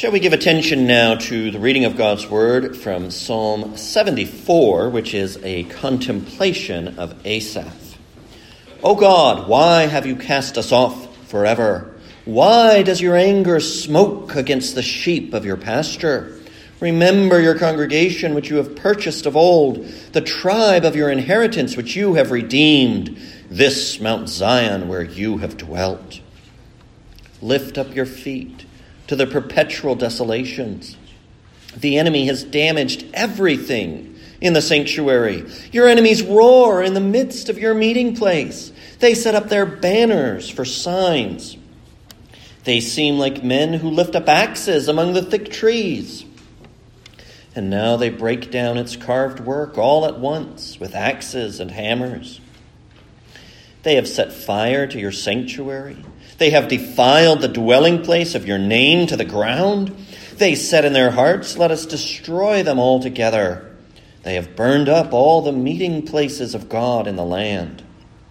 Shall we give attention now to the reading of God's Word from Psalm 74, which is a contemplation of Asaph. O God, why have you cast us off forever? Why does your anger smoke against the sheep of your pasture? Remember your congregation which you have purchased of old, the tribe of your inheritance which you have redeemed, this Mount Zion where you have dwelt. Lift up your feet to the perpetual desolations. The enemy has damaged everything in the sanctuary. Your enemies roar in the midst of your meeting place. They set up their banners for signs. They seem like men who lift up axes among the thick trees. And now they break down its carved work all at once with axes and hammers. They have set fire to your sanctuary. They have defiled the dwelling place of your name to the ground. They said in their hearts, let us destroy them altogether. They have burned up all the meeting places of God in the land.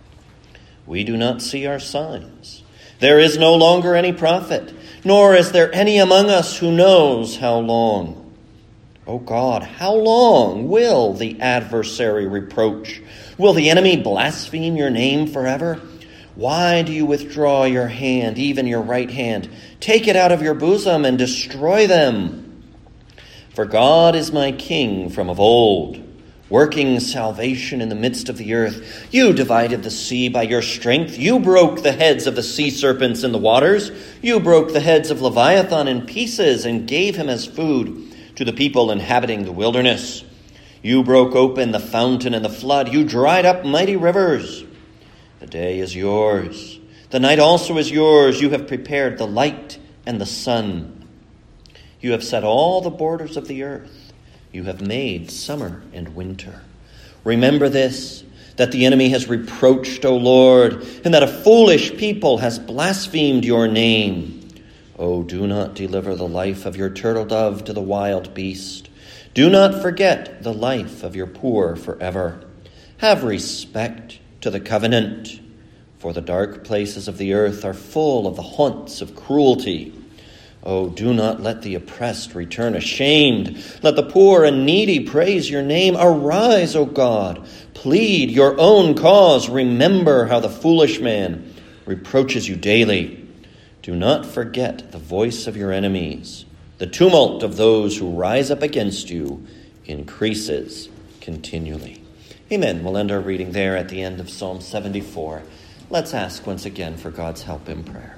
We do not see our signs. There is no longer any prophet, nor is there any among us who knows how long. O God, how long will the adversary reproach? Will the enemy blaspheme your name forever? Why do you withdraw your hand, even your right hand? Take it out of your bosom and destroy them. For God is my king from of old, working salvation in the midst of the earth. You divided the sea by your strength. You broke the heads of the sea serpents in the waters. You broke the heads of Leviathan in pieces and gave him as food to the people inhabiting the wilderness. You broke open the fountain and the flood. You dried up mighty rivers. The day is yours. The night also is yours. You have prepared the light and the sun. You have set all the borders of the earth. You have made summer and winter. Remember this, that the enemy has reproached, O Lord, and that a foolish people has blasphemed your name. Oh, do not deliver the life of your turtle dove to the wild beast. Do not forget the life of your poor forever. Have respect to the covenant, for the dark places of the earth are full of the haunts of cruelty. Oh, do not let the oppressed return ashamed. Let the poor and needy praise your name. Arise, O God. Plead your own cause. Remember how the foolish man reproaches you daily. Do not forget the voice of your enemies. The tumult of those who rise up against you increases continually. Amen. We'll end our reading there at the end of Psalm 74. Let's ask once again for God's help in prayer.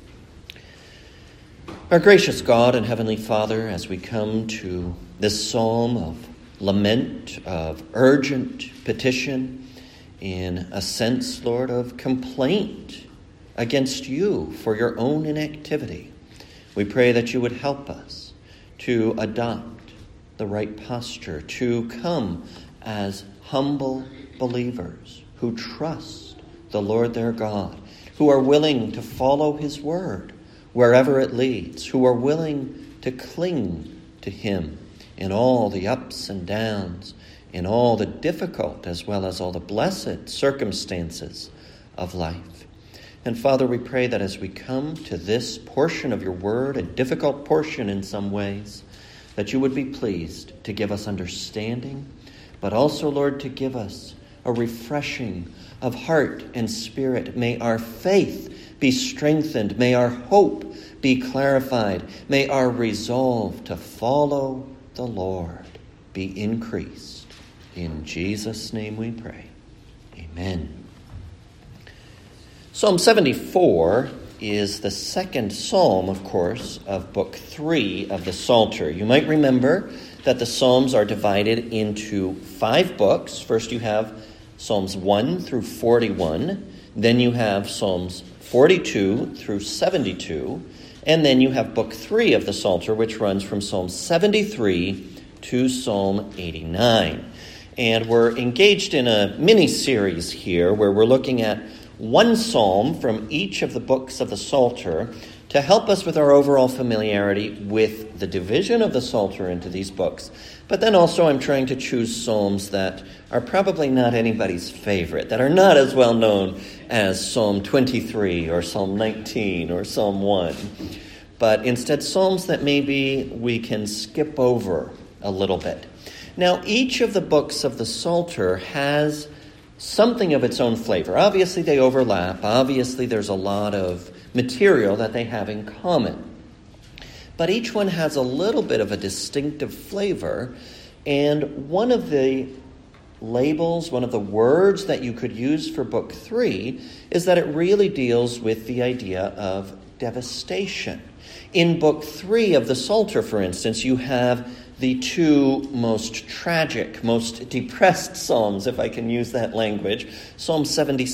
Our gracious God and Heavenly Father, as we come to this psalm of lament, of urgent petition, in a sense, Lord, of complaint against you for your own inactivity, we pray that you would help us to adopt the right posture, to come as humble believers who trust the Lord their God, who are willing to follow his word wherever it leads, who are willing to cling to him in all the ups and downs, in all the difficult as well as all the blessed circumstances of life. And Father, we pray that as we come to this portion of your word, a difficult portion in some ways, that you would be pleased to give us understanding, but also, Lord, to give us a refreshing of heart and spirit. May our faith be strengthened. May our hope be clarified. May our resolve to follow the Lord be increased. In Jesus' name we pray. Amen. Psalm 74 is the second psalm, of course, of Book 3 of the Psalter. You might remember that the Psalms are divided into 5 books. First you have Psalms 1 through 41. Then you have Psalms 42 through 72. And then you have Book 3 of the Psalter, which runs from Psalm 73 to Psalm 89. And we're engaged in a mini-series here where we're looking at one psalm from each of the books of the Psalter to help us with our overall familiarity with the division of the Psalter into these books. But then also I'm trying to choose psalms that are probably not anybody's favorite, that are not as well known as Psalm 23 or Psalm 19 or Psalm 1. but instead psalms that maybe we can skip over a little bit. Now, each of the books of the Psalter has something of its own flavor. Obviously, they overlap. Obviously, there's a lot of material that they have in common. But each one has a little bit of a distinctive flavor, and one of the labels, one of the words that you could use for Book 3 is that it really deals with the idea of devastation. In Book 3 of the Psalter, for instance, you have the two most tragic, most depressed psalms, if I can use that language, Psalm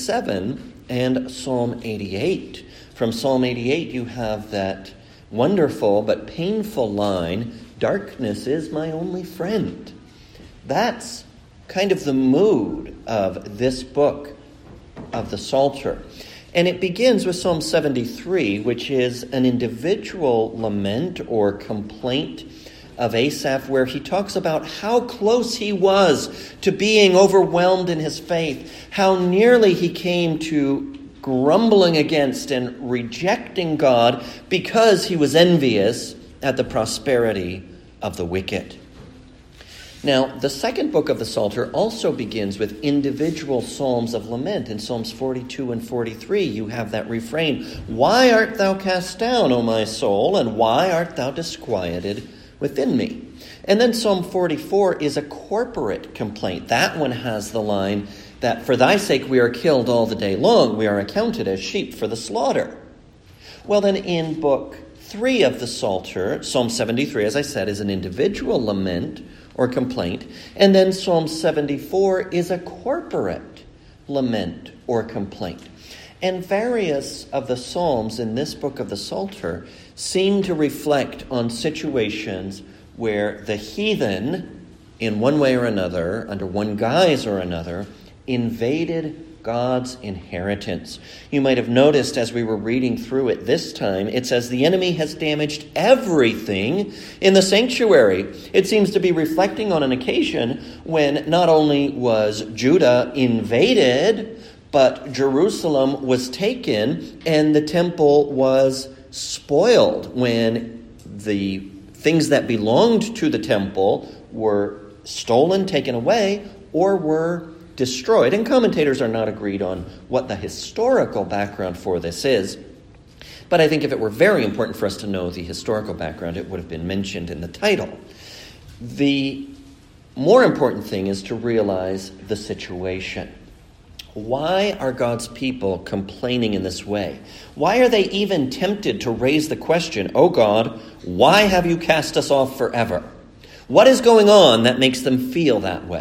77 and Psalm 88. From Psalm 88, you have that wonderful but painful line, "Darkness is my only friend." That's kind of the mood of this book of the Psalter. And it begins with Psalm 73, which is an individual lament or complaint of Asaph, where he talks about how close he was to being overwhelmed in his faith, how nearly he came to grumbling against and rejecting God because he was envious at the prosperity of the wicked. Now, the second book of the Psalter also begins with individual psalms of lament. In Psalms 42 and 43, you have that refrain, "Why art thou cast down, O my soul, and why art thou disquieted within me?" And then Psalm 44 is a corporate complaint. That one has the line that, "For thy sake we are killed all the day long, we are accounted as sheep for the slaughter." Well, then in Book 3 of the Psalter, Psalm 73, as I said, is an individual lament or complaint. And then Psalm 74 is a corporate lament or complaint. And various of the psalms in this book of the Psalter seem to reflect on situations where the heathen, in one way or another, under one guise or another, invaded God's inheritance. You might have noticed as we were reading through it this time, it says the enemy has damaged everything in the sanctuary. It seems to be reflecting on an occasion when not only was Judah invaded, but Jerusalem was taken and the temple was spoiled, when the things that belonged to the temple were stolen, taken away, or were destroyed. And commentators are not agreed on what the historical background for this is. But I think if it were very important for us to know the historical background, it would have been mentioned in the title. The more important thing is to realize the situation. Why are God's people complaining in this way? Why are they even tempted to raise the question, "Oh God, why have you cast us off forever?" What is going on that makes them feel that way?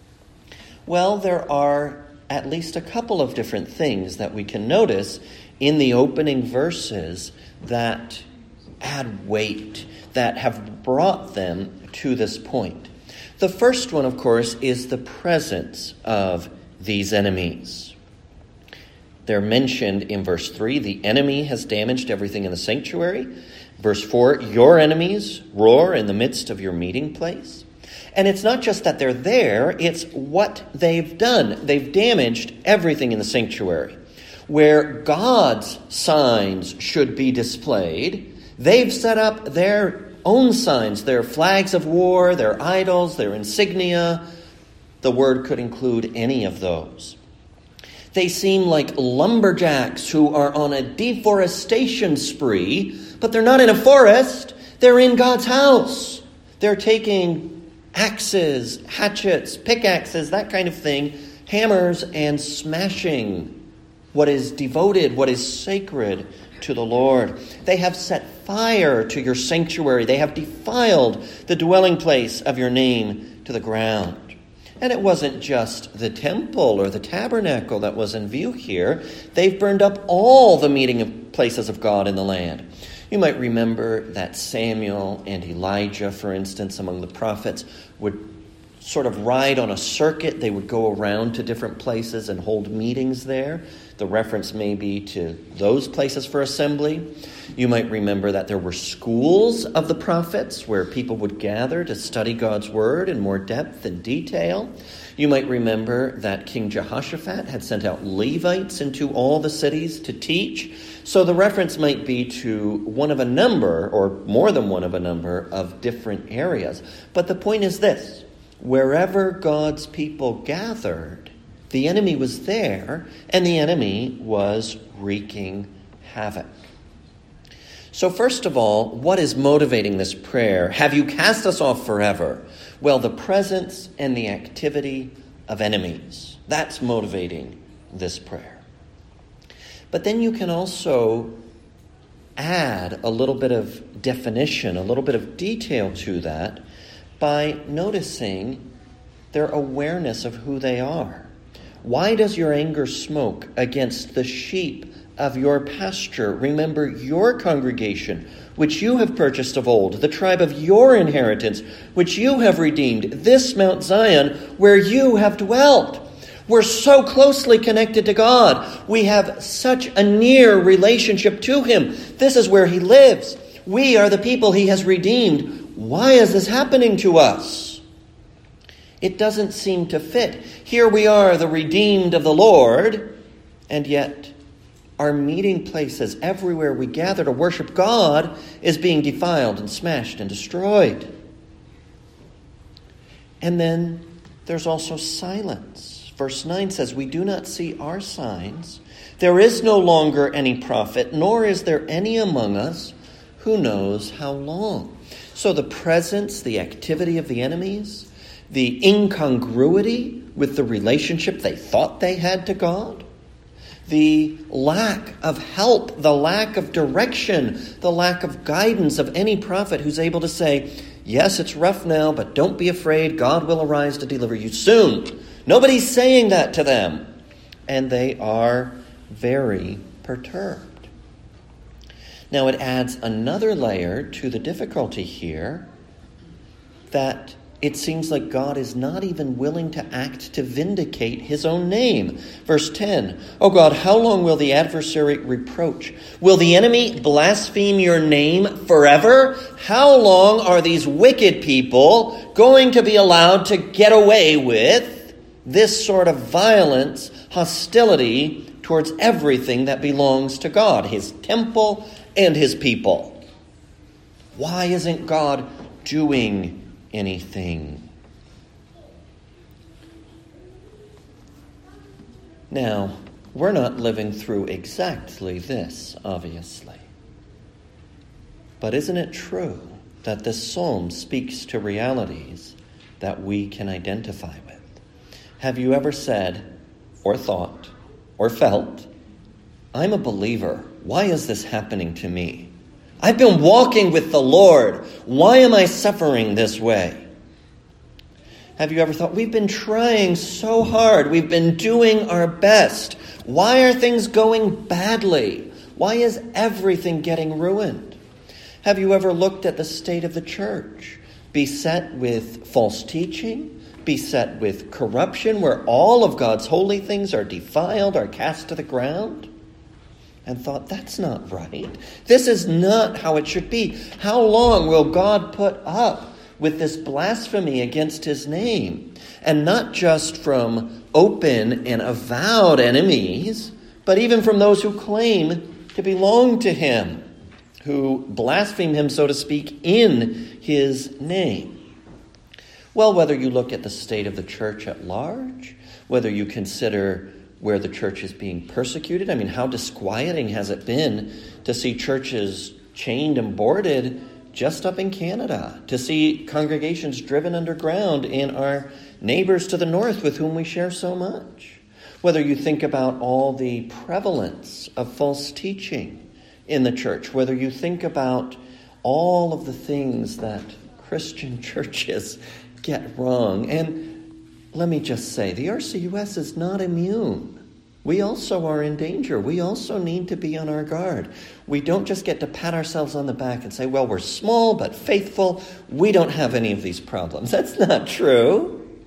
Well, there are at least a couple of different things that we can notice in the opening verses that add weight, that have brought them to this point. The first one, of course, is the presence of these enemies. They're mentioned in verse 3. The enemy has damaged everything in the sanctuary. Verse 4, your enemies roar in the midst of your meeting place. And it's not just that they're there, it's what they've done. They've damaged everything in the sanctuary. Where God's signs should be displayed, they've set up their own signs, their flags of war, their idols, their insignia. The word could include any of those. They seem like lumberjacks who are on a deforestation spree, but they're not in a forest, they're in God's house. They're taking axes, hatchets, pickaxes, that kind of thing, hammers, and smashing what is devoted, what is sacred to the Lord. They have set fire to your sanctuary. They have defiled the dwelling place of your name to the ground. And it wasn't just the temple or the tabernacle that was in view here. They've burned up all the meeting places of God in the land. You might remember that Samuel and Elijah, for instance, among the prophets, would sort of ride on a circuit. They would go around to different places and hold meetings there. The reference may be to those places for assembly. You might remember that there were schools of the prophets where people would gather to study God's word in more depth and detail. You might remember that King Jehoshaphat had sent out Levites into all the cities to teach. So the reference might be to one of a number, or more than one of a number, of different areas. But the point is this: wherever God's people gathered, the enemy was there, and the enemy was wreaking havoc. So first of all, what is motivating this prayer? Have you cast us off forever? Well, the presence and the activity of enemies. That's motivating this prayer. But then you can also add a little bit of definition, a little bit of detail to that by noticing their awareness of who they are. Why does your anger smoke against the sheep of your pasture? Remember your congregation, which you have purchased of old, the tribe of your inheritance, which you have redeemed, this Mount Zion, where you have dwelt. We're so closely connected to God. We have such a near relationship to him. This is where he lives. We are the people he has redeemed. Why is this happening to us? It doesn't seem to fit. Here we are, the redeemed of the Lord, and yet our meeting places, everywhere we gather to worship God, is being defiled and smashed and destroyed. And then there's also silence. Verse 9 says, we do not see our signs. There is no longer any prophet, nor is there any among us who knows how long. So the presence, the activity of the enemies, the incongruity with the relationship they thought they had to God, the lack of help, the lack of direction, the lack of guidance of any prophet who's able to say, yes, it's rough now, but don't be afraid. God will arise to deliver you soon. Nobody's saying that to them. And they are very perturbed. Now it adds another layer to the difficulty here, that it seems like God is not even willing to act to vindicate his own name. Verse 10, "O God, how long will the adversary reproach? Will the enemy blaspheme your name forever? How long are these wicked people going to be allowed to get away with this sort of violence, hostility towards everything that belongs to God, his temple and his people? Why isn't God doing anything?" Now, we're not living through exactly this, obviously. But isn't it true that this psalm speaks to realities that we can identify with? Have you ever said, or thought, or felt, I'm a believer. Why is this happening to me? I've been walking with the Lord. Why am I suffering this way? Have you ever thought, we've been trying so hard. We've been doing our best. Why are things going badly? Why is everything getting ruined? Have you ever looked at the state of the church, beset with false teaching, beset with corruption, where all of God's holy things are defiled, are cast to the ground, and thought, that's not right. This is not how it should be. How long will God put up with this blasphemy against his name? And not just from open and avowed enemies, but even from those who claim to belong to him, who blaspheme him, so to speak, in his name. Well, whether you look at the state of the church at large, whether you consider where the church is being persecuted. I mean, how disquieting has it been to see churches chained and boarded just up in Canada, to see congregations driven underground in our neighbors to the north with whom we share so much. Whether you think about all the prevalence of false teaching in the church, whether you think about all of the things that Christian churches get wrong. And let me just say, the RCUS is not immune. We also are in danger. We also need to be on our guard. We don't just get to pat ourselves on the back and say, well, we're small but faithful. We don't have any of these problems. That's not true.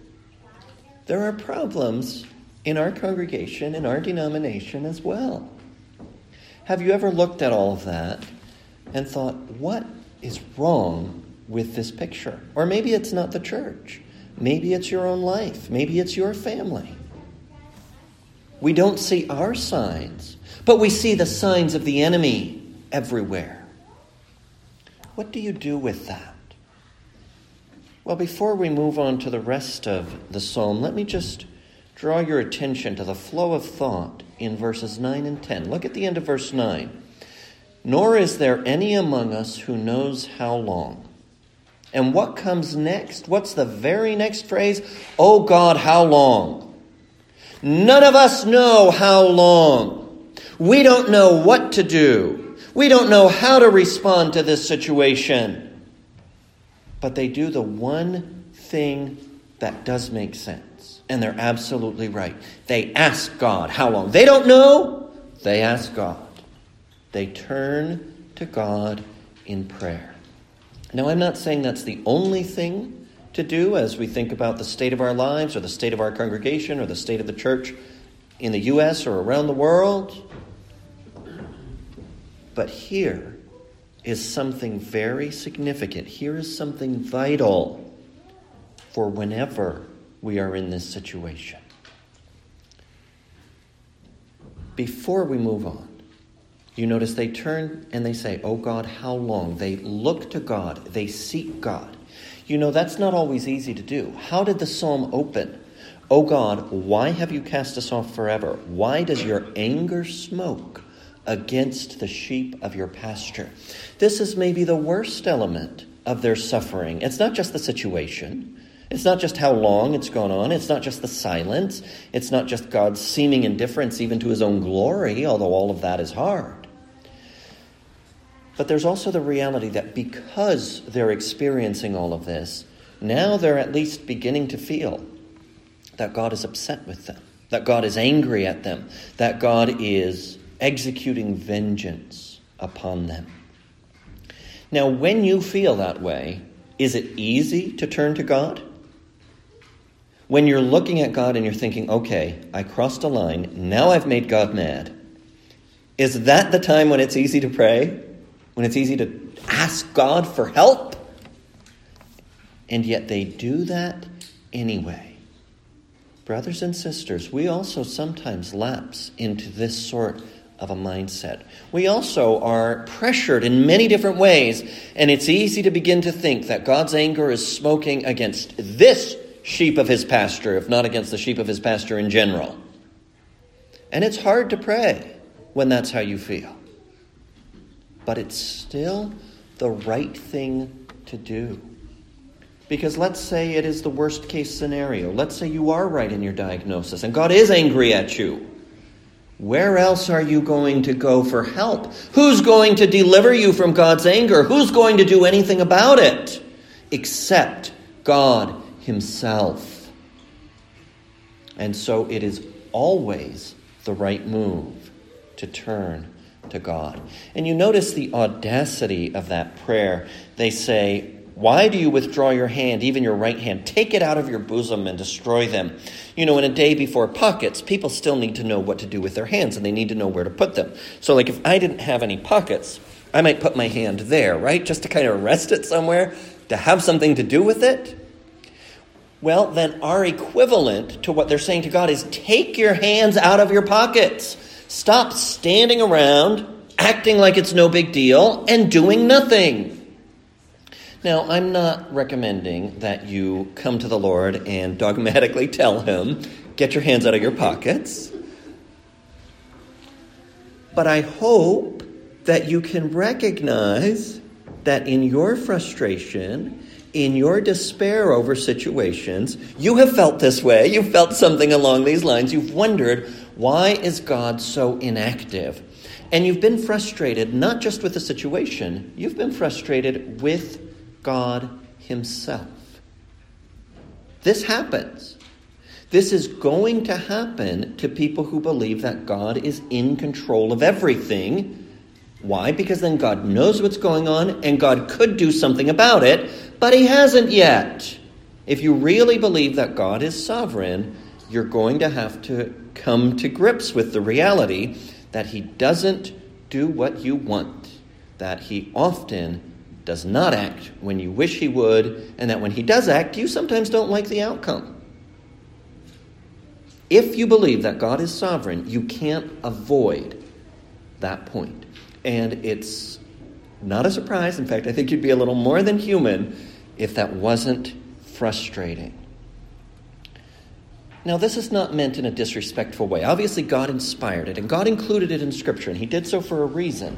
there are problems in our congregation, in our denomination as well. Have you ever looked at all of that and thought, what is wrong with this picture? Or maybe it's not the church. Maybe it's your own life. Maybe it's your family. We don't see our signs, but we see the signs of the enemy everywhere. What do you do with that? Well, before we move on to the rest of the psalm, let me just draw your attention to the flow of thought in verses 9 and 10. Look at the end of verse 9. Nor is there any among us who knows how long. And what comes next? What's the very next phrase? Oh God, how long? None of us know how long. We don't know what to do. We don't know how to respond to this situation. But they do the one thing that does make sense. And they're absolutely right. They ask God how long. They don't know. They ask God. They turn to God in prayer. Now, I'm not saying that's the only thing to do as we think about the state of our lives or the state of our congregation or the state of the church in the U.S. or around the world. But here is something very significant. Here is something vital for whenever we are in this situation. Before we move on, you notice they turn and they say, oh God, how long? They look to God. They seek God. You know, that's not always easy to do. How did the psalm open? Oh God, why have you cast us off forever? Why does your anger smoke against the sheep of your pasture? This is maybe the worst element of their suffering. It's not just the situation. It's not just how long it's gone on. It's not just the silence. It's not just God's seeming indifference even to his own glory, although all of that is hard. But there's also the reality that because they're experiencing all of this, now they're at least beginning to feel that God is upset with them, that God is angry at them, that God is executing vengeance upon them. Now, when you feel that way, is it easy to turn to God? When you're looking at God and you're thinking, okay, I crossed a line, now I've made God mad. Is that the time when it's easy to pray? When it's easy to ask God for help? And yet they do that anyway. Brothers and sisters, we also sometimes lapse into this sort of a mindset. We also are pressured in many different ways, and it's easy to begin to think that God's anger is smoking against this sheep of his pasture, if not against the sheep of his pasture in general. And it's hard to pray when that's how you feel. But it's still the right thing to do. Because let's say it is the worst case scenario. Let's say you are right in your diagnosis and God is angry at you. Where else are you going to go for help? Who's going to deliver you from God's anger? Who's going to do anything about it? Except God himself. And so it is always the right move to turn to God. And you notice the audacity of that prayer. They say, why do you withdraw your hand, even your right hand? Take it out of your bosom and destroy them. You know, in a day before pockets, people still need to know what to do with their hands, and they need to know where to put them. So like if I didn't have any pockets, I might put my hand there, right? Just to kind of rest it somewhere, to have something to do with it. Well, then our equivalent to what they're saying to God is take your hands out of your pockets. Stop standing around, acting like it's no big deal, and doing nothing. Now, I'm not recommending that you come to the Lord and dogmatically tell him, get your hands out of your pockets. But I hope that you can recognize that in your frustration, in your despair over situations, you have felt this way. You've felt something along these lines. You've wondered, why is God so inactive? And you've been frustrated not just with the situation, you've been frustrated with God himself. This happens. This is going to happen to people who believe that God is in control of everything. Why? Because then God knows what's going on and God could do something about it, but he hasn't yet. If you really believe that God is sovereign, you're going to have to come to grips with the reality that he doesn't do what you want, that he often does not act when you wish he would, and that when he does act, you sometimes don't like the outcome. If you believe that God is sovereign, you can't avoid that point. And it's not a surprise. In fact, I think you'd be a little more than human if that wasn't frustrating. Now, this is not meant in a disrespectful way. Obviously, God inspired it, and God included it in Scripture, and he did so for a reason.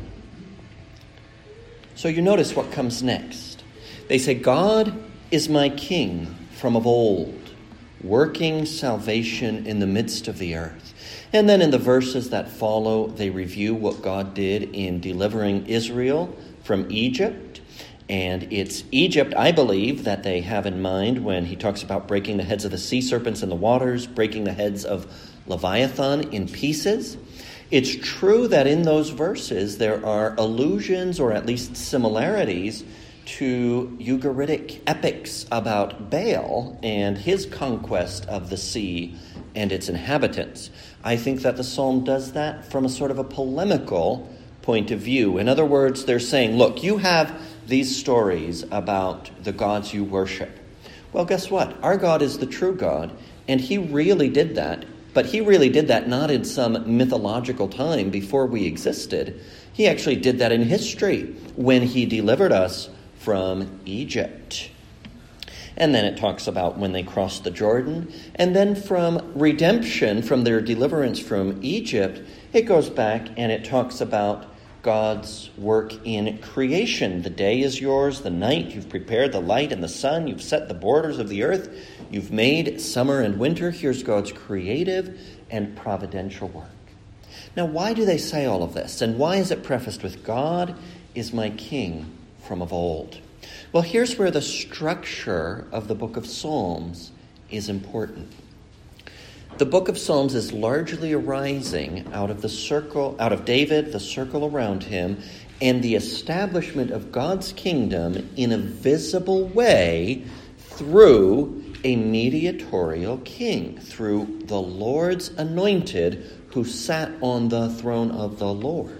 So you notice what comes next. They say, God is my king from of old, working salvation in the midst of the earth. And then in the verses that follow, they review what God did in delivering Israel from Egypt. And it's Egypt, I believe, that they have in mind when he talks about breaking the heads of the sea serpents in the waters, breaking the heads of Leviathan in pieces. It's true that in those verses there are allusions, or at least similarities, to Ugaritic epics about Baal and his conquest of the sea and its inhabitants. I think that the psalm does that from a sort of a polemical point of view. In other words, they're saying, look, you have these stories about the gods you worship. Well, guess what? Our God is the true God, and he really did that. But he really did that not in some mythological time before we existed. He actually did that in history when he delivered us from Egypt. And then it talks about when they crossed the Jordan. And then from redemption, from their deliverance from Egypt, it goes back and it talks about God's work in creation. The day is yours, the night. You've prepared the light and the sun. You've set the borders of the earth. You've made summer and winter. Here's God's creative and providential work. Now, why do they say all of this? And why is it prefaced with, God is my king from of old? Well, here's where the structure of the book of Psalms is important. The book of Psalms is largely arising out of David, the circle around him, and the establishment of God's kingdom in a visible way through a mediatorial king, through the Lord's anointed who sat on the throne of the Lord.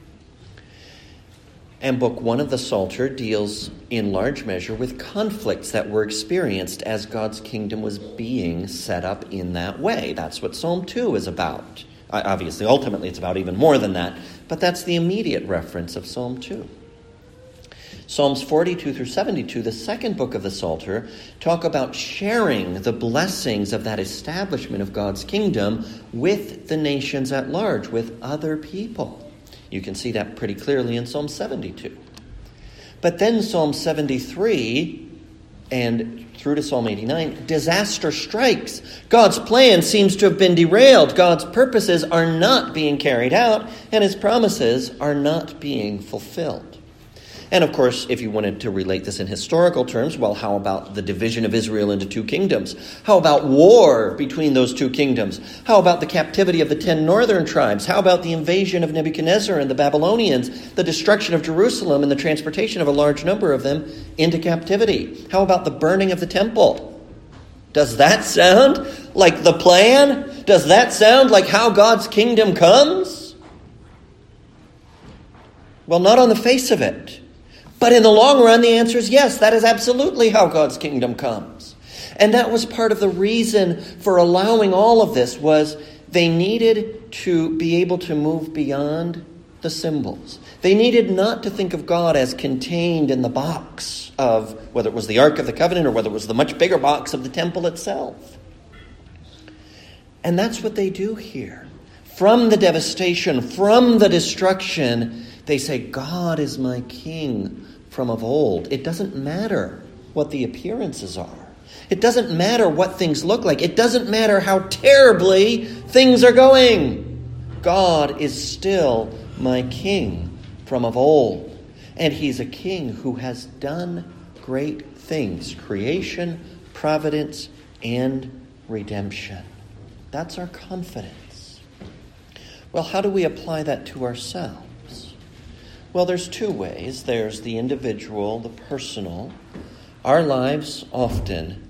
And Book 1 of the Psalter deals in large measure with conflicts that were experienced as God's kingdom was being set up in that way. That's what Psalm 2 is about. Obviously, ultimately, it's about even more than that, but that's the immediate reference of Psalm 2. Psalms 42 through 72, the second book of the Psalter, talk about sharing the blessings of that establishment of God's kingdom with the nations at large, with other people. You can see that pretty clearly in Psalm 72. But then Psalm 73 and through to Psalm 89, disaster strikes. God's plan seems to have been derailed. God's purposes are not being carried out, and his promises are not being fulfilled. And of course, if you wanted to relate this in historical terms, well, how about the division of Israel into two kingdoms? How about war between those two kingdoms? How about the captivity of the 10 northern tribes? How about the invasion of Nebuchadnezzar and the Babylonians, the destruction of Jerusalem and the transportation of a large number of them into captivity? How about the burning of the temple? Does that sound like the plan? Does that sound like how God's kingdom comes? Well, not on the face of it. But in the long run, the answer is yes, that is absolutely how God's kingdom comes. And that was part of the reason for allowing all of this, was they needed to be able to move beyond the symbols. They needed not to think of God as contained in the box of, whether it was the Ark of the Covenant or whether it was the much bigger box of the temple itself. And that's what they do here. From the devastation, from the destruction, they say, God is my king from of old. It doesn't matter what the appearances are. It doesn't matter what things look like. It doesn't matter how terribly things are going. God is still my king from of old. And he's a king who has done great things. Creation, providence, and redemption. That's our confidence. Well, how do we apply that to ourselves? Well, there's two ways. There's the individual, the personal. Our lives often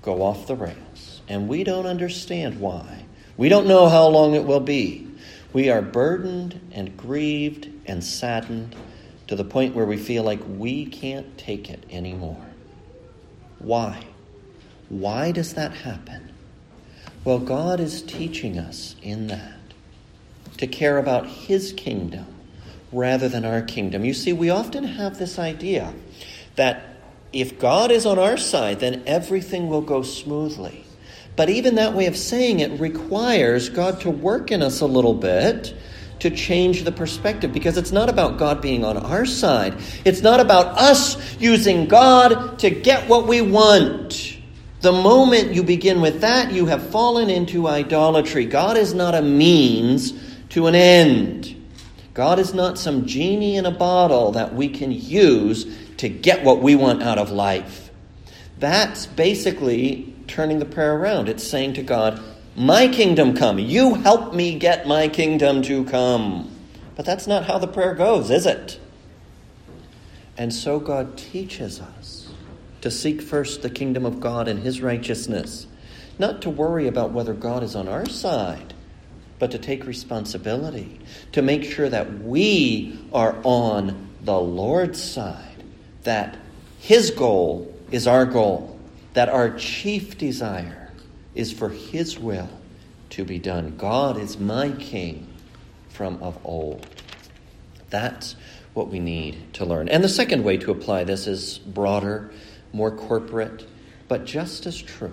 go off the rails, and we don't understand why. We don't know how long it will be. We are burdened and grieved and saddened to the point where we feel like we can't take it anymore. Why? Why does that happen? Well, God is teaching us in that to care about his kingdom rather than our kingdom. You see, we often have this idea that if God is on our side, then everything will go smoothly. But even that way of saying it requires God to work in us a little bit to change the perspective, because it's not about God being on our side. It's not about us using God to get what we want. The moment you begin with that, you have fallen into idolatry. God is not a means to an end. God is not some genie in a bottle that we can use to get what we want out of life. That's basically turning the prayer around. It's saying to God, my kingdom come. You help me get my kingdom to come. But that's not how the prayer goes, is it? And so God teaches us to seek first the kingdom of God and his righteousness. Not to worry about whether God is on our side, but to take responsibility, to make sure that we are on the Lord's side, that his goal is our goal, that our chief desire is for his will to be done. God is my king from of old. That's what we need to learn. And the second way to apply this is broader, more corporate, but just as true.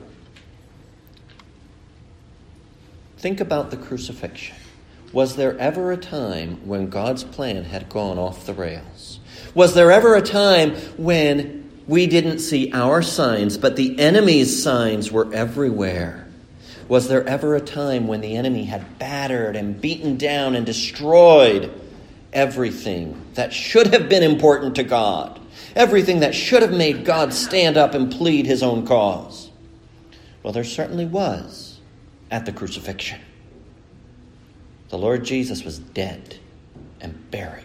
Think about the crucifixion. Was there ever a time when God's plan had gone off the rails? Was there ever a time when we didn't see our signs, but the enemy's signs were everywhere? Was there ever a time when the enemy had battered and beaten down and destroyed everything that should have been important to God? Everything that should have made God stand up and plead his own cause? Well, there certainly was at the crucifixion. The Lord Jesus was dead and buried.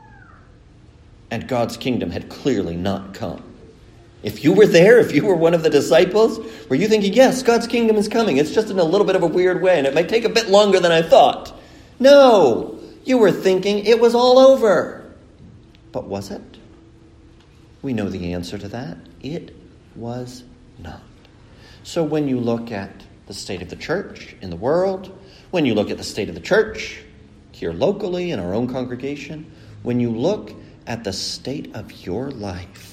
And God's kingdom had clearly not come. If you were there, if you were one of the disciples, were you thinking, yes, God's kingdom is coming. It's just in a little bit of a weird way, and it might take a bit longer than I thought. No, you were thinking it was all over. But was it? We know the answer to that. It was not. So when you look at the state of the church in the world, when you look at the state of the church here locally in our own congregation, when you look at the state of your life,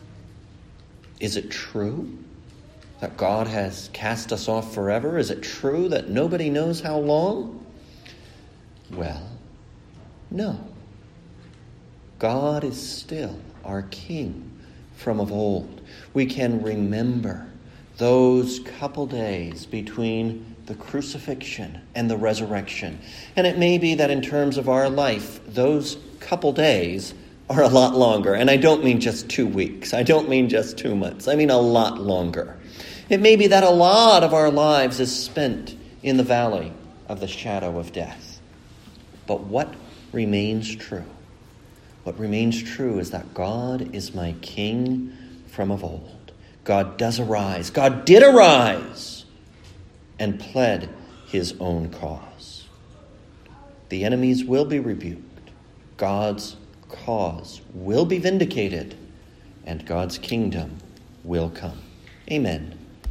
is it true that God has cast us off forever? Is it true that nobody knows how long? Well, no. God is still our King from of old. We can remember those couple days between the crucifixion and the resurrection. And it may be that in terms of our life, those couple days are a lot longer. And I don't mean just 2 weeks. I don't mean just 2 months. I mean a lot longer. It may be that a lot of our lives is spent in the valley of the shadow of death. But what remains true? What remains true is that God is my King from of old. God does arise. God did arise and pled his own cause. The enemies will be rebuked. God's cause will be vindicated, and God's kingdom will come. Amen.